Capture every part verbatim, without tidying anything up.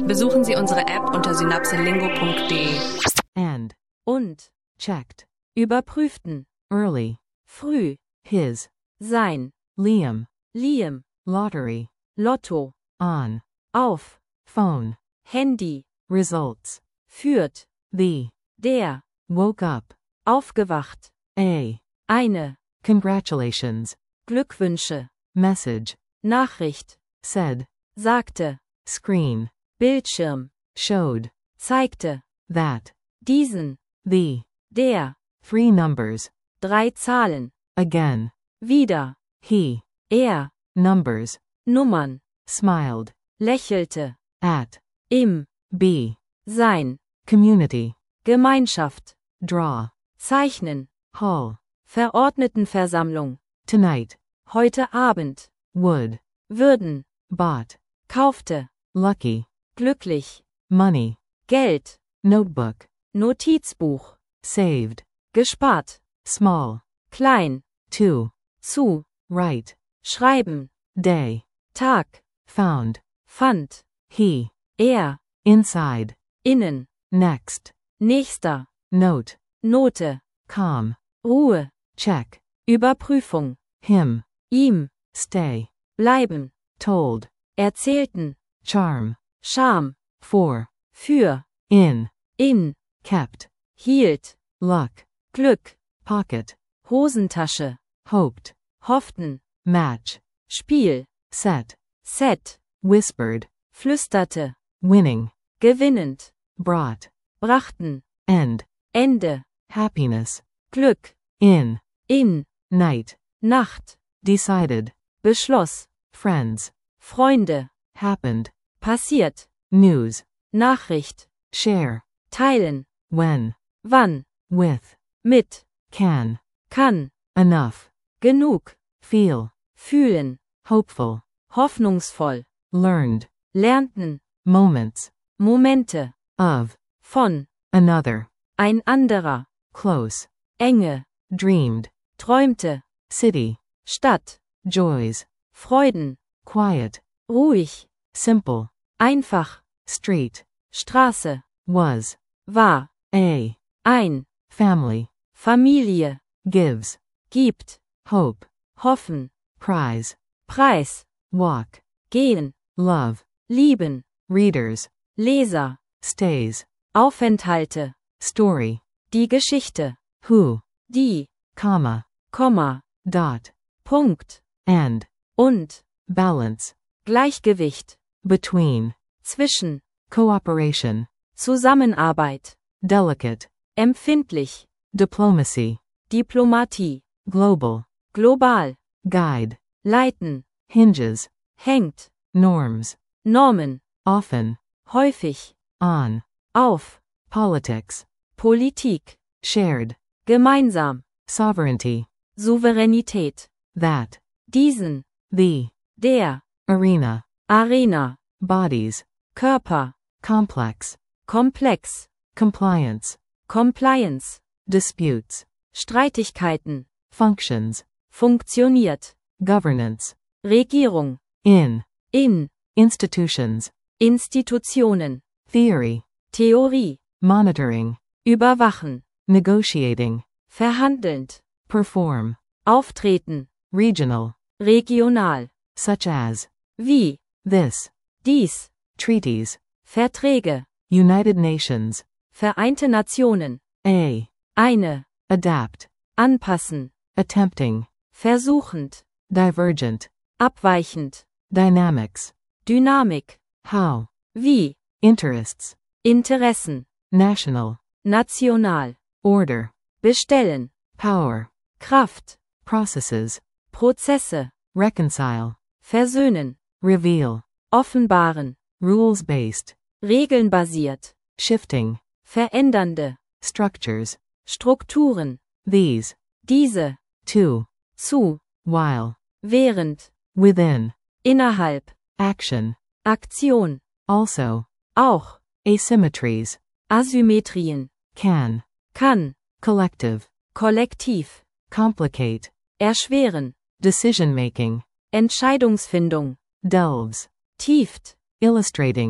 Besuchen Sie unsere App unter synapselingo punkt de. And. Und. Checked. Überprüften. Early. Früh. His. Sein. Liam. Liam. Lottery. Lotto. On. Auf. Phone. Handy. Results. Führt. The. Der. Woke up. Aufgewacht. A. Eine. Congratulations. Glückwünsche. Message. Nachricht. Said. Sagte. Screen. Bildschirm. Showed. Zeigte. That. Diesen. The. Der. Three numbers. Drei Zahlen. Again. Wieder. He. Er. Numbers. Nummern. Smiled. Lächelte. At. Im. B. Sein. Community. Gemeinschaft. Draw. Zeichnen. Hall. Verordnetenversammlung. Tonight. Heute Abend. Would. Würden. Bought. Kaufte. Lucky. Glücklich. Money. Geld. Notebook. Notizbuch. Saved. Gespart. Small. Klein. To. Zu. Write. Schreiben. Day. Tag. Found. Fand. He. Er. Inside. Innen. Next. Nächster. Note. Note. Calm. Ruhe. Check. Überprüfung. Him. Ihm. Stay. Bleiben. Told. Erzählten. Charm. Charme. For. Für. In. In. Kept. Hielt. Luck. Glück. Pocket. Hosentasche. Hoped. Hofften. Match. Spiel. Set. Set. Whispered. Flüsterte. Winning. Gewinnend. Brought. Brachten. End. Ende. Happiness. Glück. In. In. Night. Nacht. Decided. Beschloss. Friends. Freunde. Happened. Passiert. News. Nachricht. Share. Teilen. When. Wann. With. Mit. Can. Kann. Enough. Genug. Feel. Fühlen. Hopeful. Hoffnungsvoll. Learned. Lernten. Moments. Momente. Of. Von. Another. Ein anderer. Close. Enge. Dreamed. Träumte. City. Stadt. Joys. Freuden. Quiet. Ruhig. Simple. Einfach. Street. Straße. Was. War. A. Ein. Family. Familie. Gives. Gibt. Hope. Hoffen. Prize. Preis. Walk. Gehen. Love. Lieben. Readers. Leser. Stays. Aufenthalte. Story. Die Geschichte. Who. Die. Comma. Komma. Dot. Punkt. And. Und. Balance. Gleichgewicht. Between. Zwischen. Cooperation. Zusammenarbeit. Delicate. Empfindlich. Diplomacy. Diplomatie. Global. Global. Guide. Leiten. Hinges. Hängt. Norms. Normen. Often. Häufig. On. Auf. Politics. Politik. Shared. Gemeinsam. Sovereignty. Souveränität. That. Diesen. The. Der. Arena. Arena. Bodies. Körper. Complex. Komplex. Compliance. Compliance. Disputes. Streitigkeiten. Functions. Funktioniert. Governance. Regierung. In. In. Institutions. Institutionen. Theory. Theorie. Monitoring. Überwachen. Negotiating. Verhandelnd. Perform. Auftreten. Regional. Regional. Such as. Wie. This. Dies. Treaties. Verträge. United Nations. Vereinte Nationen. A. Eine. Adapt. Anpassen. Attempting. Versuchend. Divergent. Abweichend. Dynamics. Dynamik. How. Wie. Interests. Interessen. National. National. Order. Bestellen. Power. Kraft. Processes. Prozesse. Reconcile. Versöhnen. Reveal. Offenbaren. Rules-based. Regelnbasiert. Shifting. Verändernde. Structures. Strukturen. These. Diese. To. Zu. While. Während. Within. Innerhalb. Action. Aktion. Also. Auch. Asymmetries. Asymmetrien. Can. Kann. Collective. Kollektiv. Complicate. Erschweren. Decision-making. Entscheidungsfindung. Delves. Tieft. Illustrating.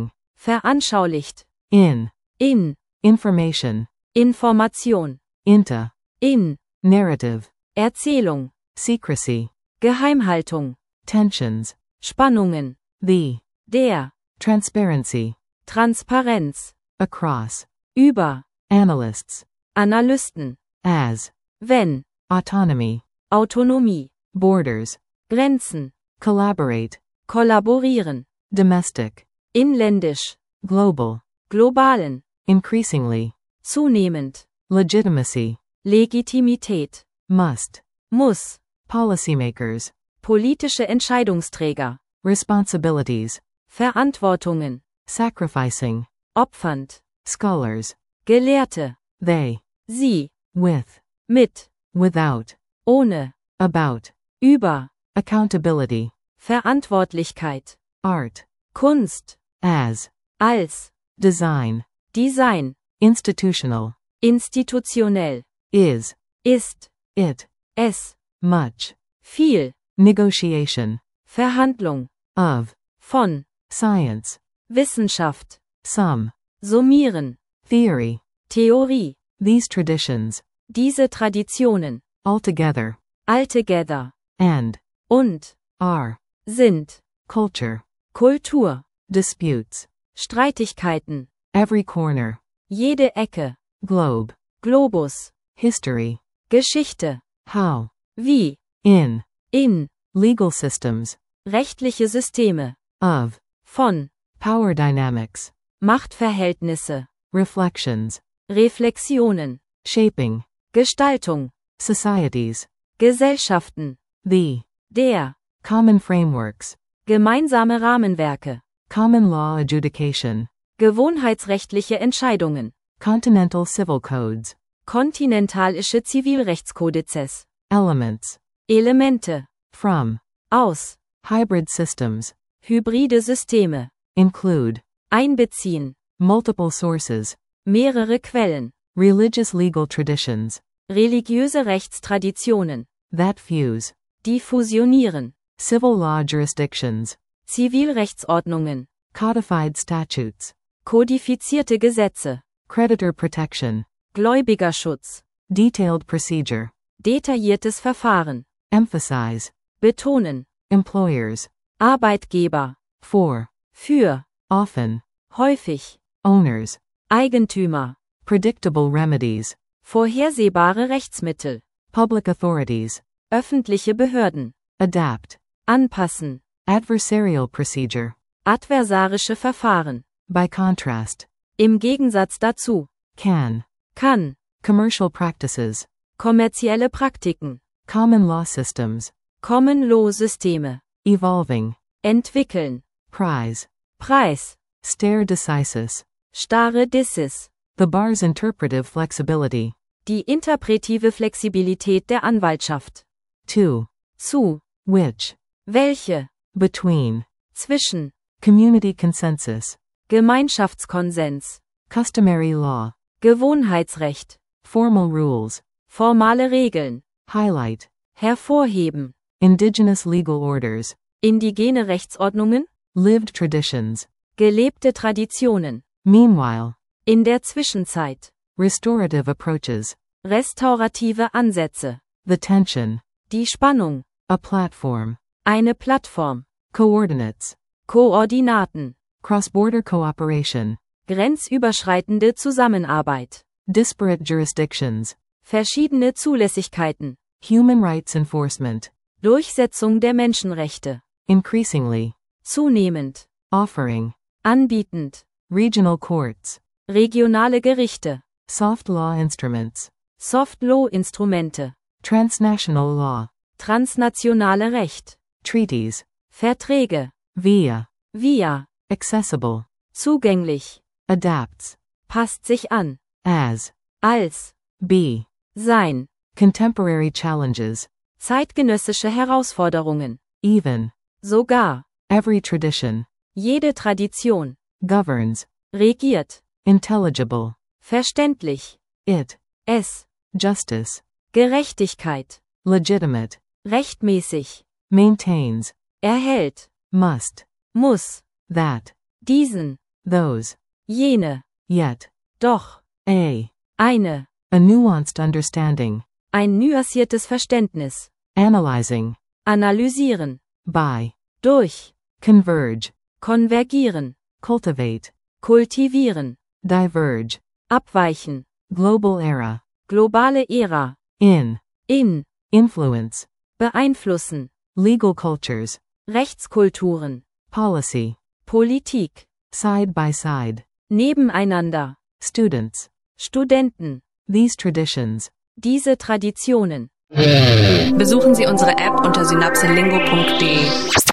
veranschaulicht, in, in, information, Information, into, in, narrative, Erzählung, secrecy, Geheimhaltung, tensions, Spannungen, the, der, transparency, Transparenz, across, über, analysts, Analysten, as, wenn, autonomy, Autonomie, borders, Grenzen, collaborate, kollaborieren, domestic, inländisch, global, globalen, increasingly, zunehmend, legitimacy, Legitimität, must, muss, policymakers, politische Entscheidungsträger, responsibilities, Verantwortungen, sacrificing, opfernd, scholars, Gelehrte, they, sie, with, mit, without, ohne, about, über, accountability, Verantwortlichkeit, art, Kunst, as, als, design, Design, institutional, institutionell, is, ist, it, es, much, viel, negotiation, Verhandlung, of, von, science, Wissenschaft, some, summieren, theory, Theorie, these traditions, diese Traditionen, altogether, altogether, and, und, are, sind, culture, Kultur, disputes, Streitigkeiten, every corner, jede Ecke, globe, Globus, history, Geschichte, how, wie, in, in, legal systems, rechtliche Systeme, of, von, power dynamics, Machtverhältnisse, reflections, Reflexionen, shaping, Gestaltung, societies, Gesellschaften, the, der, common frameworks, gemeinsame Rahmenwerke, common law adjudication, gewohnheitsrechtliche Entscheidungen, continental civil codes, kontinentalische Zivilrechtskodizes, elements, Elemente, from, aus, hybrid systems, hybride Systeme, include, einbeziehen, multiple sources, mehrere Quellen, religious legal traditions, religiöse Rechtstraditionen, that fuse, die fusionieren, civil law jurisdictions, Zivilrechtsordnungen, codified statutes, kodifizierte Gesetze, creditor protection, Gläubigerschutz, detailed procedure, detailliertes Verfahren, emphasize, betonen, employers, Arbeitgeber, for, für, often, häufig, owners, Eigentümer, predictable remedies, vorhersehbare Rechtsmittel, public authorities, öffentliche Behörden, adapt, anpassen, adversarial procedure, adversarische Verfahren, by contrast, im Gegensatz dazu, can, kann, commercial practices, kommerzielle Praktiken, common law systems, Common Law Systeme, evolving, entwickeln, prize, Preis, stare decisis, stare Decisis, the bar's interpretive flexibility, die interpretive Flexibilität der Anwaltschaft, to, zu, which, welche, between, zwischen, community consensus, Gemeinschaftskonsens, customary law, Gewohnheitsrecht, formal rules, formale Regeln, highlight, hervorheben, indigenous legal orders, indigene Rechtsordnungen, lived traditions, gelebte Traditionen, meanwhile, in der Zwischenzeit, restorative approaches, restaurative Ansätze, the tension, die Spannung, a platform, eine Plattform, coordinates, Koordinaten, cross-border cooperation, grenzüberschreitende Zusammenarbeit, disparate jurisdictions, verschiedene Zulässigkeiten, human rights enforcement, Durchsetzung der Menschenrechte, increasingly, zunehmend, offering, anbietend, regional courts, regionale Gerichte, soft law instruments, Soft Law Instrumente, transnational law, transnationale Recht, treaties, Verträge, via, via, accessible, zugänglich, adapts, passt sich an, as, als, be, sein, contemporary challenges, zeitgenössische Herausforderungen, even, sogar, every tradition, jede Tradition, governs, regiert, intelligible, verständlich, it, es, justice, Gerechtigkeit, legitimate, rechtmäßig, maintains, erhält, must, muss, that, diesen, those, jene, yet, doch, a, eine, a nuanced understanding, ein nuanciertes Verständnis, analyzing, analysieren, by, durch, converge, konvergieren, cultivate, kultivieren, diverge, abweichen, global era, globale Ära, in, in, influence, beeinflussen, legal cultures, Rechtskulturen, policy, Politik, side by side, nebeneinander, students, Studenten, these traditions, diese Traditionen. Besuchen Sie unsere App unter synapselingo punkt de.